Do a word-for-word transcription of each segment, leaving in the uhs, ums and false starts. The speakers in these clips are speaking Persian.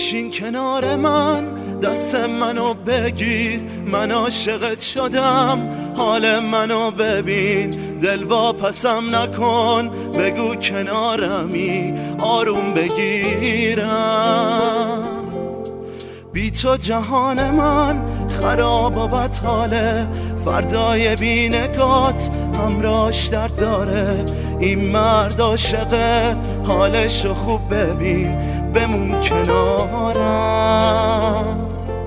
بشین کنار من، دست منو بگیر، من عاشقت شدم، حال منو ببین، دل واپسم نکن، بگو کنارمی، آروم بگیرم. بی تو جهان من خراب و بدحاله، فردای بی نگات همراهش درد داره. این مرد عاشقه، حالشو خوب ببین، بمون کنارم.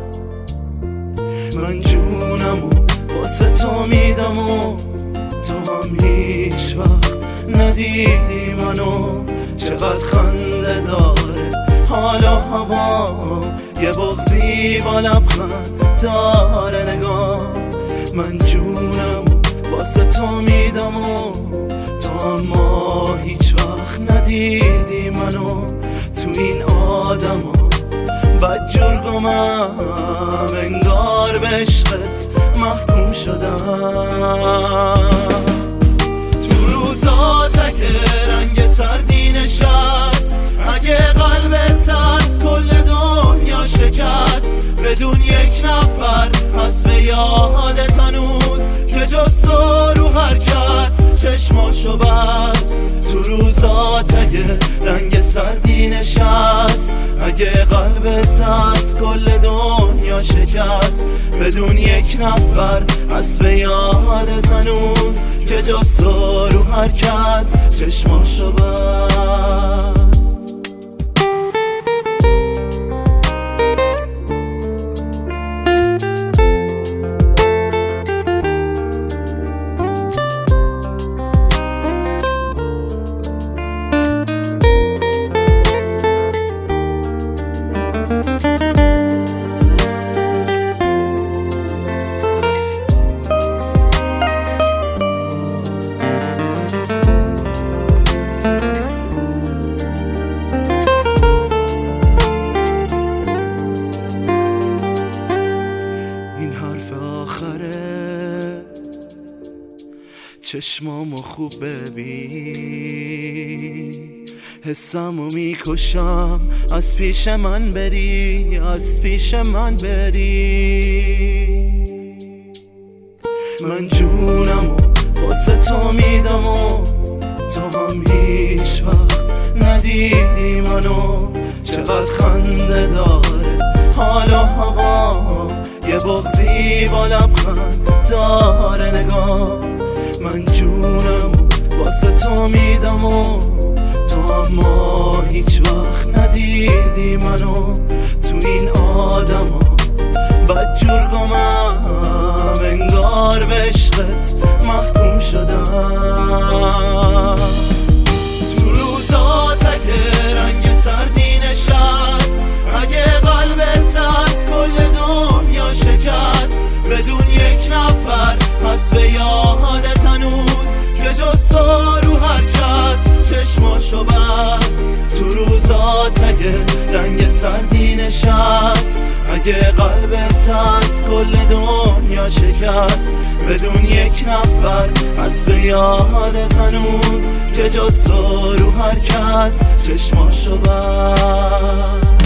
من جونمو واسه تو میدم و تو هم هیچ وقت ندیدی منو. چقدر خنده داره حال و هوا، یه بغضی با لبخند داره نگاه. من جونمو واسه تو میدم و تو اما هیچ وقت ندیدی منو. تو این آدم ها بدجور گمم، انگار به عشقت محکوم شدم. تو روزات اگه رنگ سردی نشست، اگه قلبت از کل دنیا شکست، بدون یک نفر هست به یادت هنوز که جز تو رو هر کس چشماشو بست. تو روزات اگه رنگ سردی نشست، اگه قلبت از کل دنیا شکست، بدون یک نفر هست به یادت هنوز که جز تو رو هر کس چشماشو بست. چشمامو خوب ببین، حسمو میکشم از پیش من بری، از پیش من بری. من جونمو واسه تو میدم و تو هم هیچ وقت ندیدی منو. چقدر خنده داره حال و هوا، یه بغضی با لبخند داره نگاه. من جونمو واسه تو میدم و تو اما هیچ وقت ندیدی منو. تو این آدم ها بدجور گمم، انگار به عشقت محکوم شدم. تو روزات اگه رنگ سردی نشست، اگه قلبت از کل دنیا شکست، بدون یک نفر هست به یادت هنوز که جز تو رو هر کس چشماشو بست. تو روزات اگه رنگ سردی نشست، اگه قلبت از کل دنیا شکست، بدون یک نفر هست به یادت هنوز که جز تو رو هر کس چشماشو بست.